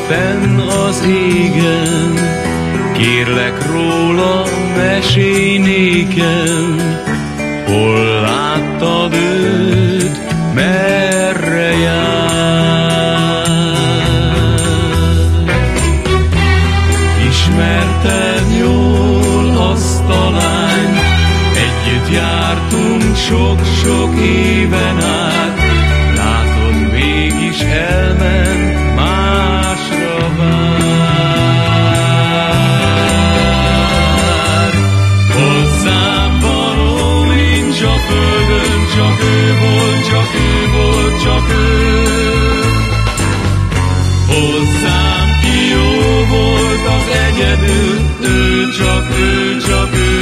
fenn az égen, kérlek róla, mesélj nékem, hol láttad őt, merre jár. Ismerted jól azt a lányt, együtt jártunk sok-sok éven át, látod, mégis elment, másra vár. Hozzám való nincs a földön, csak ő volt, csak ő volt, csak ő. Hozzám ki jó volt az egyedül, ő csak ő, csak ő.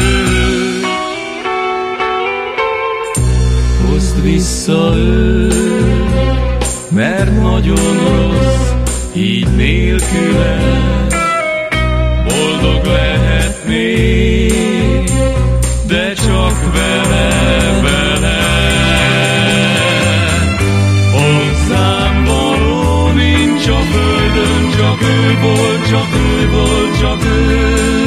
Hozd vissza őt, mert nagyon rossz, így nélküle. Boldog lehetnék, de csak vele, vele. Hozzám való nincs a földön, csak ő volt, csak ő volt, csak ő.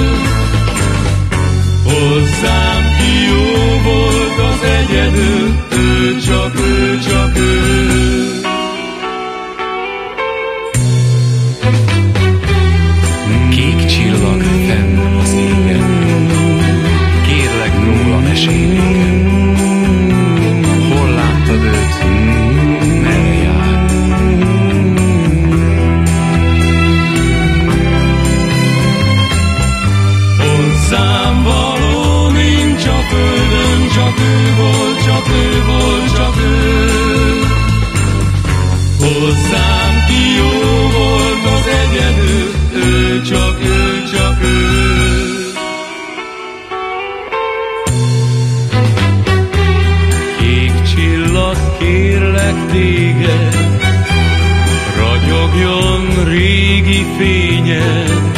Hozzám ki jó volt az egyedül, ő csak ő, csak ő. Kék csillag fenn az égen, kérlek róla, mesélj nékem, hol láttad őt, merre jár. Hozzám való nincs a földön, csak ő volt, csak ő volt, csak ő. Hozzám ki jó volt az egyedül, ő csak ő, csak ő. Kék csillag, kérlek téged, ragyogjon régi fényed,